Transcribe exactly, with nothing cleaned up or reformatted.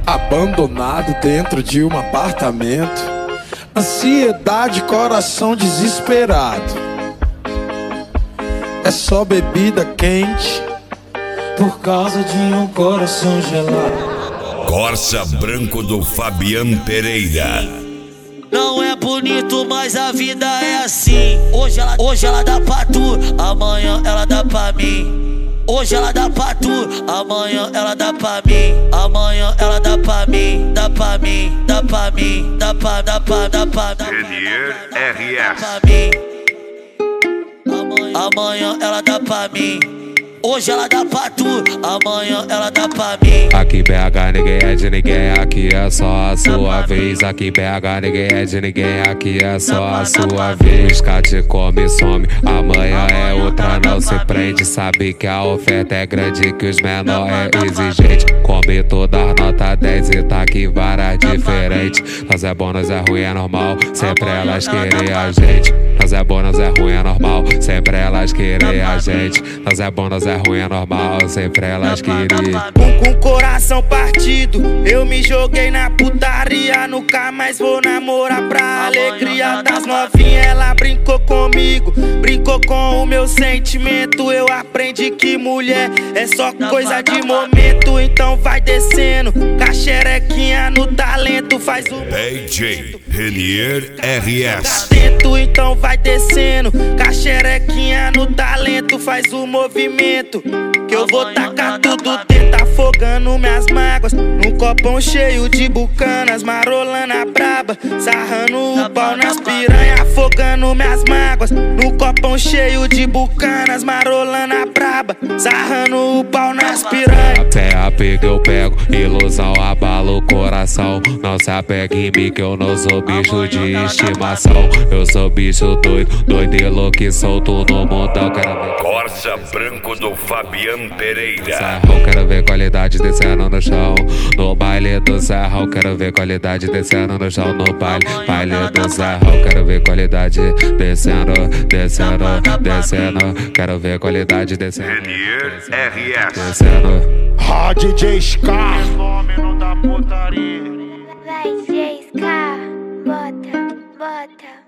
abandonado dentro de um apartamento. Ansiedade, coração desesperado. É só bebida quente por causa de um coração gelado. Corsa Branco do Fabian Pereira. Não é bonito, mas a vida é assim. Hoje ela, hoje ela dá pra tu, amanhã ela dá pra mim. Hoje ela dá pra tu, amanhã ela dá pra mim. Amanhã ela dá pra mim, dá pra mim, dá pra mim, dá pra, dá pra, dá pra, dá pra, Renier R S. Amanhã ela dá pra mim. Hoje ela dá pra tu, amanhã ela dá pra mim. Aqui B H ninguém é de ninguém, aqui é só a sua vez. Aqui B H ninguém é de ninguém, aqui é só a sua vez. Cate come, some, amanhã é outra, não se prende. Sabe que a oferta é grande, que os menor é exigente. Come todas nota dez e tá aqui várias diferentes. Nós é bom, nós é ruim, é normal, sempre elas querem a gente. Nós é bom, nós é ruim, é normal, sempre elas querem a gente. Nós é bom, nós é ruim, é normal, sempre elas querem. Com, com coração partido, eu me joguei na putaria. Nunca mais vou namorar pra alegria das novinhas. Ela brincou comigo, brincou com o meu sentimento. Eu aprendi que mulher é só coisa de momento. Então vai descendo, caxerequinha no talento. Faz o D J Renier R S. Então vai descendo, caxerequinha no talento. Faz o movimento, que eu vou tacar tudo dentro, afogando minhas mágoas num copão cheio de bucanas, marolando a braba, sarrando o pau nas piranha, afogando minhas mágoas num copão cheio de bucanas, marolando a braba, sarrando o pau nas piranha. Até apego eu pego, ilusão abala o coração. Não se apegue em mim que eu não sou bicho de estimação. Eu sou bicho doido, doido e louco e solto no mundão. Quero ver Corsa Branco do Fabian Pereira. Serrão, quero ver qualidade descendo no chão. No baile do Serrão, quero ver qualidade descendo no chão. No baile, baile do Serrão, quero ver qualidade descendo, descendo, descendo. Quero ver qualidade descendo, Renier R S. descendo. Ah, D J Scar. Fenômeno da putaria. Vai, J K, bota, bota.